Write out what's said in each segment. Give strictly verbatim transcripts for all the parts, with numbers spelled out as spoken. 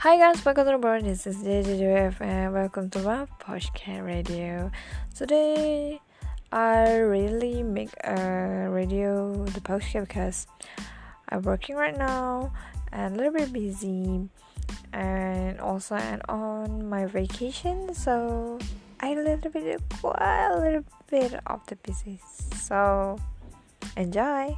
Hi guys, welcome to the board. This is J J J F and welcome to my podcast radio. Today I really make a radio the podcast because I'm working right now and a little bit busy, and also I'm on my vacation, so I a little bit quite a little bit of the busy. So enjoy.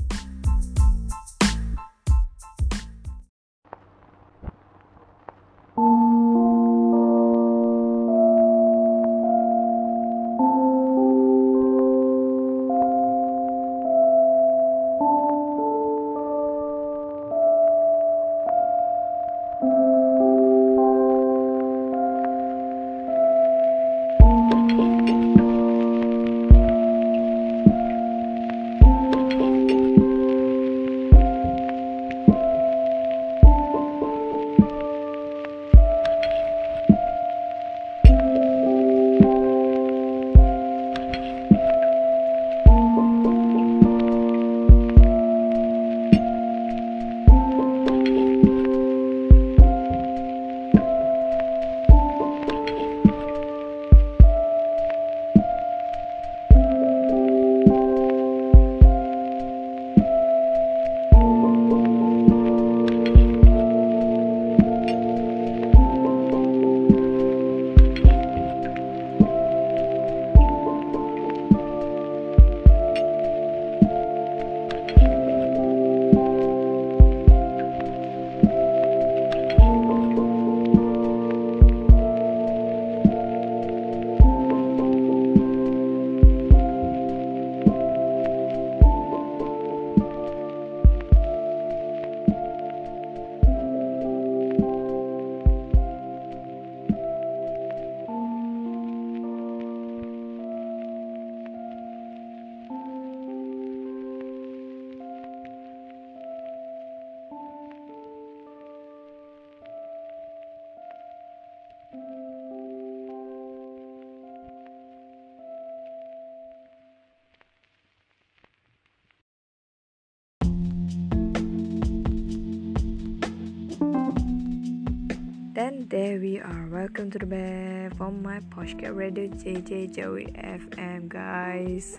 Then there we are. Welcome to the bed from my podcast radio J J Joey F M, guys.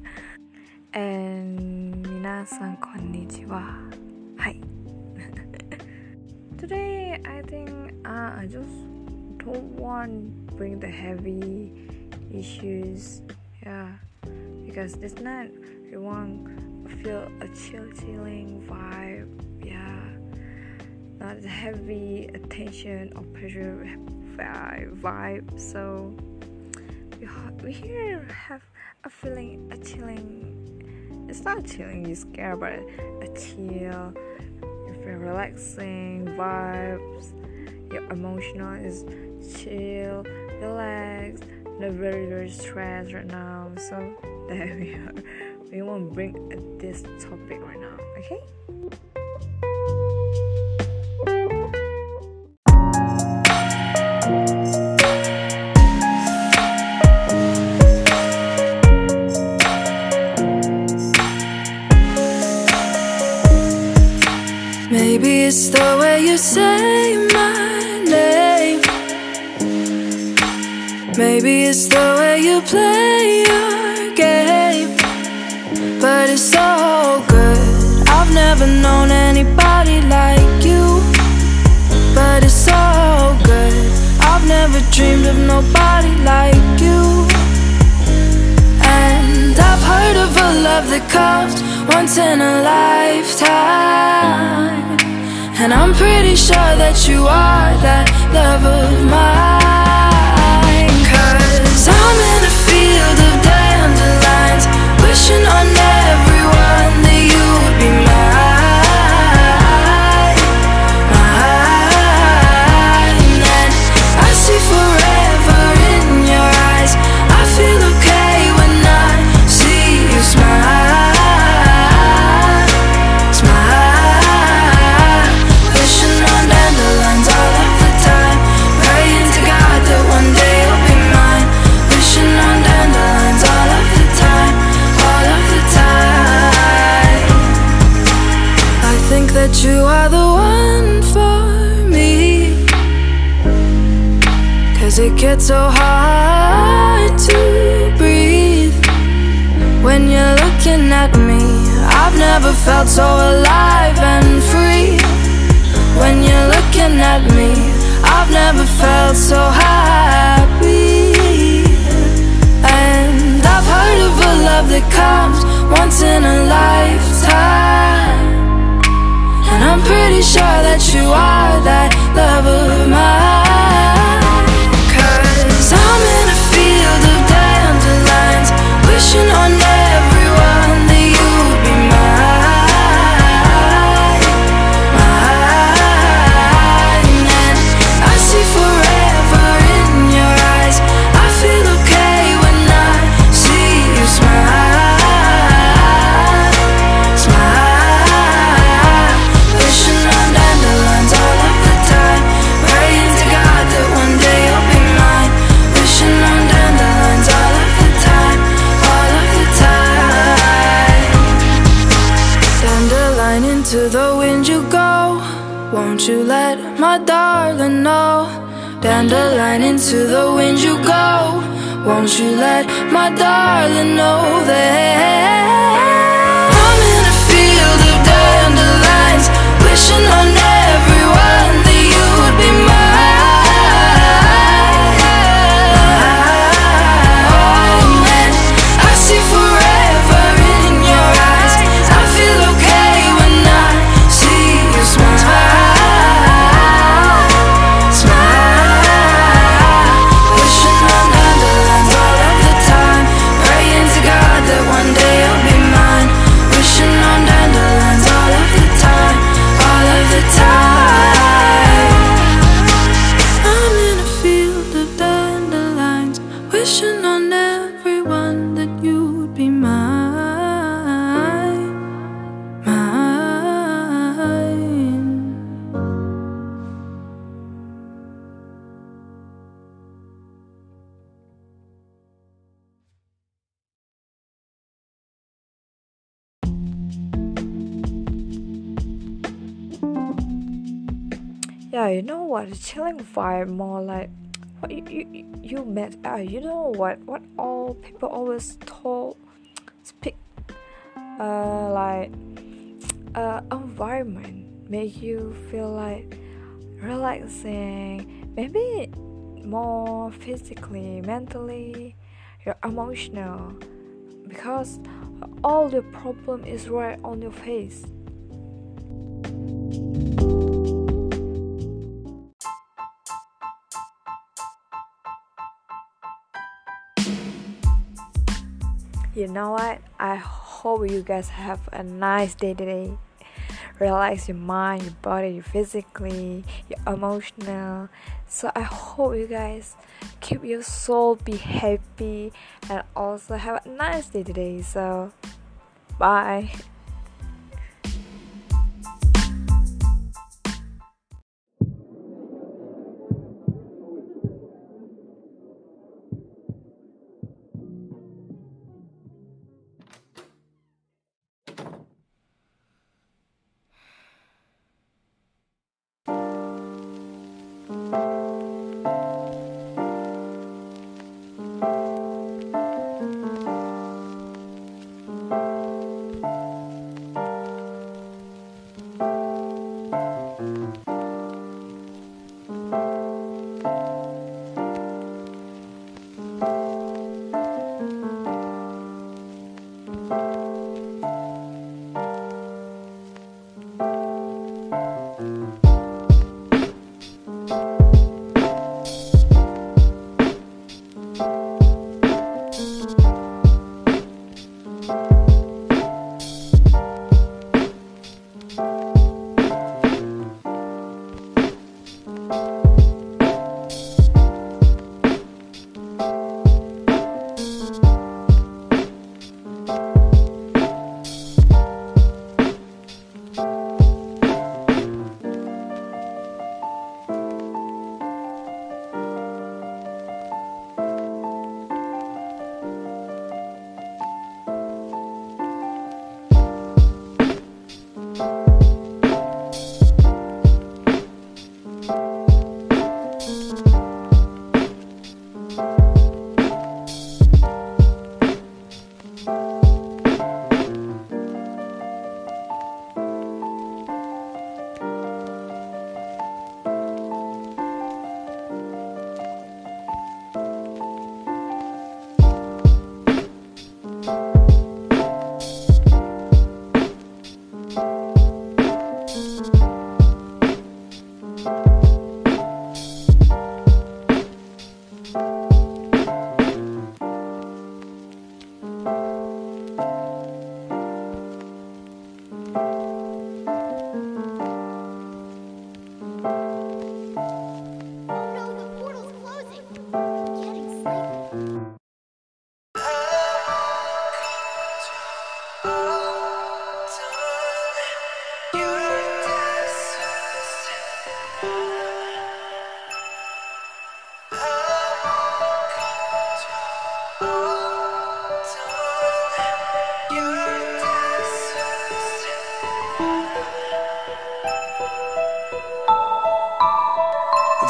And minasan konnichiwa. Hi. Today I think uh, I just don't want to bring the heavy issues, yeah, because this night we want to feel a chill, chilling vibe, yeah. Not heavy attention or pressure vibe. So we, we here have a feeling, a chilling. It's not chilling, you scared, but a chill. You feel relaxing vibes. Your emotional is chill, relaxed, not very very stressed right now. So there we are. We won't bring this topic right now, okay? Maybe it's the way you say my name. Maybe it's the way you play your game. But it's so good. I've never known anybody like you. But it's so good. I've never dreamed of nobody like you. And I've heard of a love that comes once in a lifetime. And I'm pretty sure that you are that love of mine. Cause I'm in a field of dandelions, wishing on everyone that you would be mine, mine. And I see forever in your eyes. I feel okay when I see you smile. That you are the one for me. It gets so hard to breathe when you're looking at me. I've never felt so alive and free. When you're looking at me, I've never felt so happy. And I've heard of a love that comes once in a lifetime, and I'm pretty sure that you are that love of mine. Cause I'm in a field of dandelions, wishing on everyone that you'd be mine, mine. And I see forever in your eyes. I feel okay when I see you smile, smile. Wishing on dandelions all of the time, praying to God that one day you'll be mine. Wishing on dandelions all of the time, all of the time. Dandelion, into the wind you go, won't you let my darling know? Dandelion, into the wind you go, won't you let my darling know that I'm in a field of dandelions, wishing on everyone that you would be mine, mine. I see forever in your eyes. I feel okay when I see you smile, smile. Wishing on dandelions all of the time, praying to God that one day you'll be mine. Wishing on dandelions all of the time, all of the time. I'm in a field of dandelions, wishing on everyone that you'd be mine, mine. Yeah, you know what? A chilling vibe, more like what you you, you met. Uh, you know what? What all people always told, speak, uh, like, uh, environment make you feel like relaxing. Maybe more physically, mentally, you're emotional, because all the problem is right on your face. You know what? I hope you guys have a nice day today. Relax your mind, your body, your physically, your emotional. So I hope you guys keep your soul, be happy, and also have a nice day today. So bye.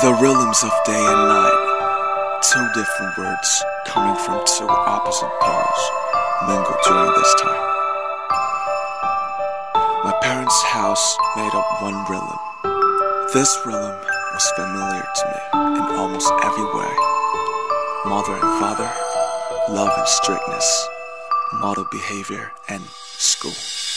The rhythms of day and night, two different words coming from two opposite poles, mingle during this time. My parents' house made up one rhythm. This rhythm was familiar to me in almost every way. Mother and father, love and strictness, model behavior, and school.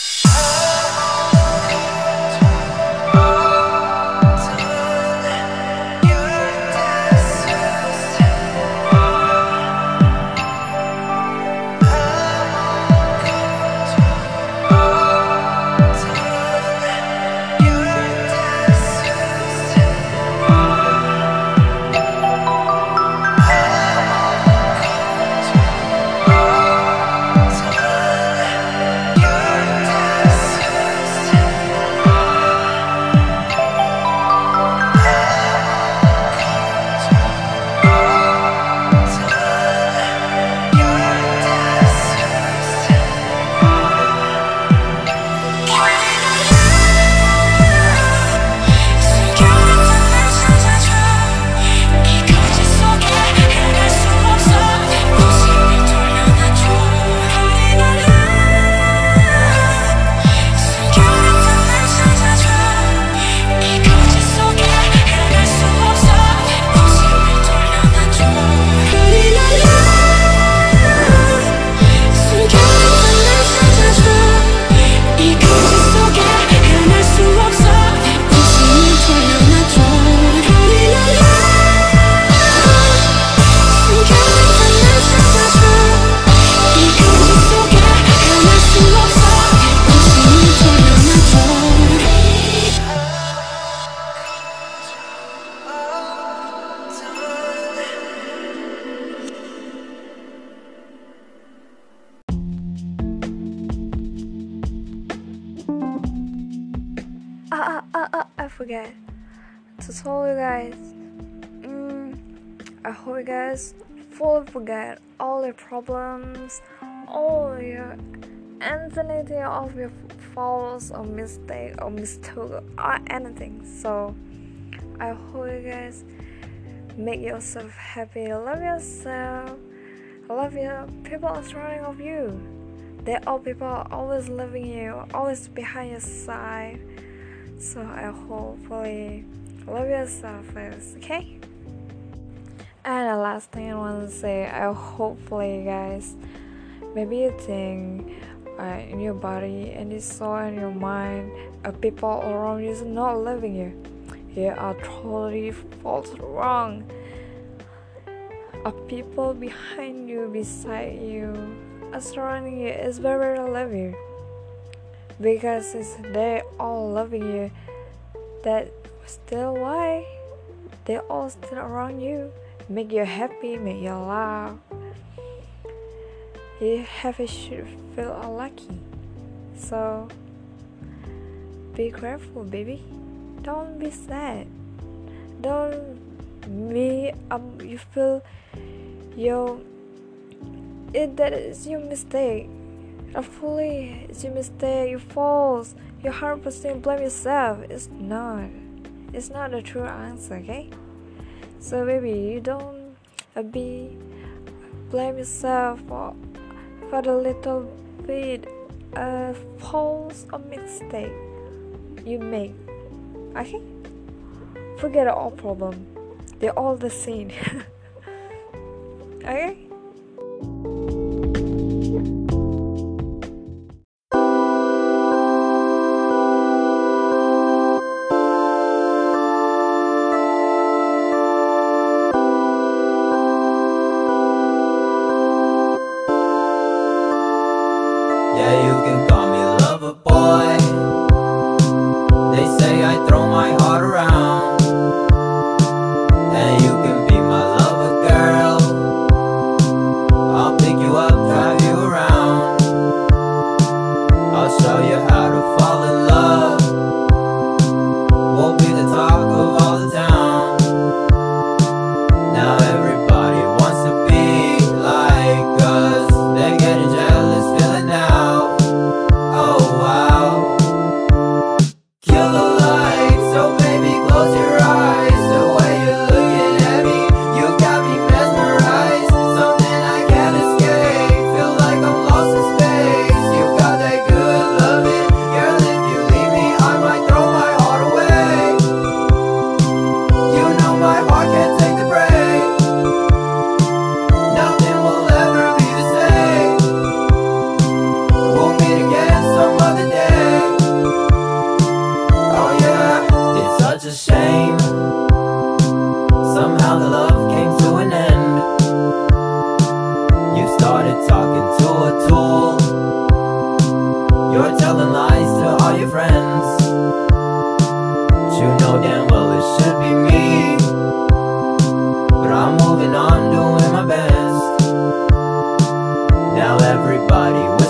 Ah, ah, ah, I forget to tell you guys. Mm, I hope you guys fully forget all your problems, all your infinity of your faults or mistake or mistake or anything. So I hope you guys make yourself happy, love yourself, love your people surrounding of you. They all people are always loving you, always behind your side. So I hopefully love yourself first, okay? And the last thing I want to say, I hopefully guys, maybe you think uh, in your body and your soul and your mind, uh, people around you is not loving you. You are totally false wrong. A people behind you, beside you, are surrounding you is very love you. Because it's they all loving you, that still why they all still around you, make you happy, make you laugh. You have to should feel lucky. So be grateful, baby. Don't be sad. Don't be um. You feel your it that is your mistake. Hopefully, it's your mistake, your faults. You one hundred percent blame yourself. It's not. It's not the true answer, okay? So, baby, you don't uh, be blame yourself for for the little bit of faults or mistake you make, okay? Forget all problem. They're all the same, okay? Yeah, you can call me lover boy. They say I throw my heart around, and you can be my lover girl. I'll pick you up, drive you around. I'll show you how to fall in love. We'll be the talk of all the town. Now everybody wants to be like us. They're getting jealous, feeling now. Oh wow. Kill the lights, so baby close your eyes. The way you look You're telling lies to all your friends, but you know damn well it should be me. But I'm moving on, doing my best. Now everybody